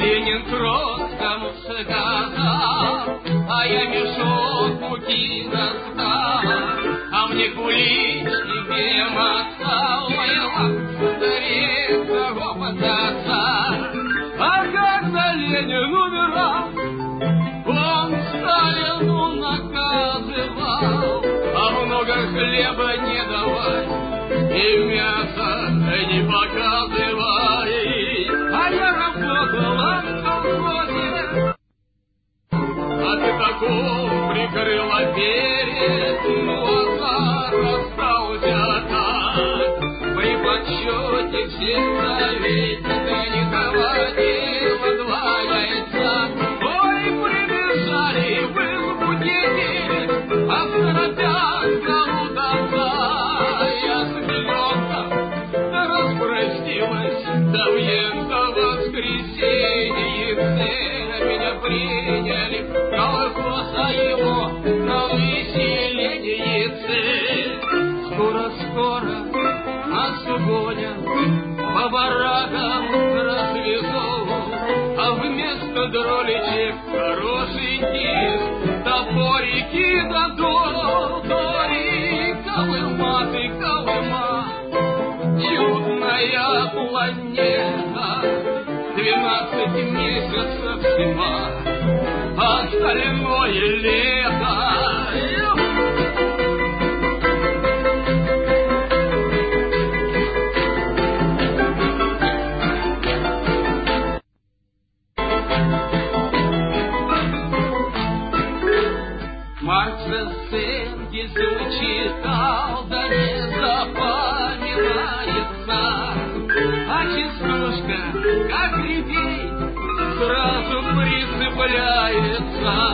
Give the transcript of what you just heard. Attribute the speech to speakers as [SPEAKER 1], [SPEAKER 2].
[SPEAKER 1] Ленин Троцкому сказал, а я мешок муки достал, а мне кулич тебе оставила старинного отца. А когда Ленин умирал, он Сталину наказывал, а много хлеба не давай и мясо не показывай. А я работала в колхозе, а ты таком прикрыла перед, ну а остался так. При подсчете всех советников не хватило 2 яйца. Ой, прибежали в избу дети, а торопясь зовут отца. Я с миллионком распростилась до военного воскресенья. Меня приняли в колхоз, а его на выселение. Скоро нас угонят, по баракам развезут, а вместо дроличек хорошеньких топорики дадут. Ой, Колыма ты, Колыма, чудная планета, 12 месяцев зима, остальное лето. Маркса с Энгельсом читал, да не запоминается, а частушка, как репей, сразу прицепляется.